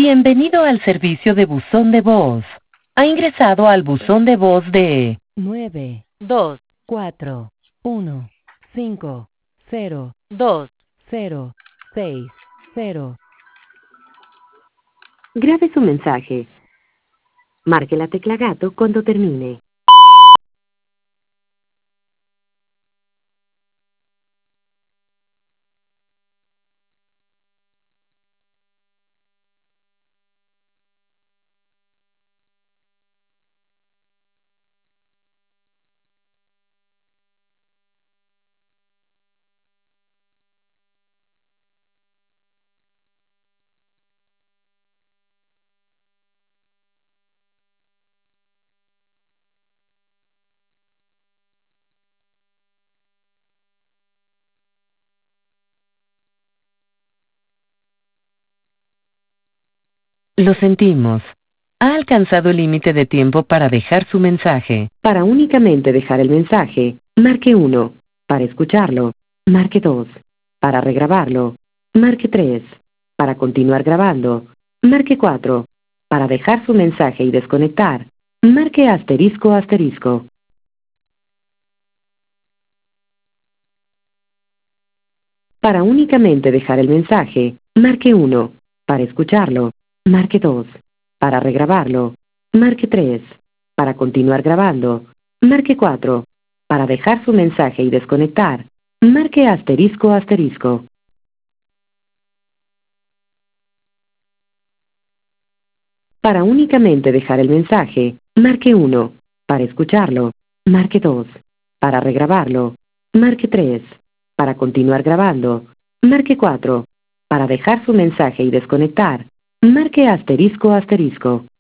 Bienvenido al servicio de buzón de voz. Ha ingresado al buzón de voz de 9, 2, 4, 1, 5, 0, 2. 0, 6, 0. Grabe su mensaje. Marque la tecla gato cuando termine. Lo sentimos. Ha alcanzado el límite de tiempo para dejar su mensaje. Para únicamente dejar el mensaje, marque 1. Para escucharlo, marque 2. Para regrabarlo, marque 3. Para continuar grabando, marque 4. Para dejar su mensaje y desconectar, marque asterisco asterisco. Para únicamente dejar el mensaje, marque 1. Para escucharlo, marque 2. Para regrabarlo, marque 3. Para continuar grabando, marque 4. Para dejar su mensaje y desconectar, marque asterisco asterisco. Para únicamente dejar el mensaje, marque 1. Para escucharlo, marque 2. Para regrabarlo, marque 3. Para continuar grabando, marque 4. Para dejar su mensaje y desconectar, marque asterisco asterisco.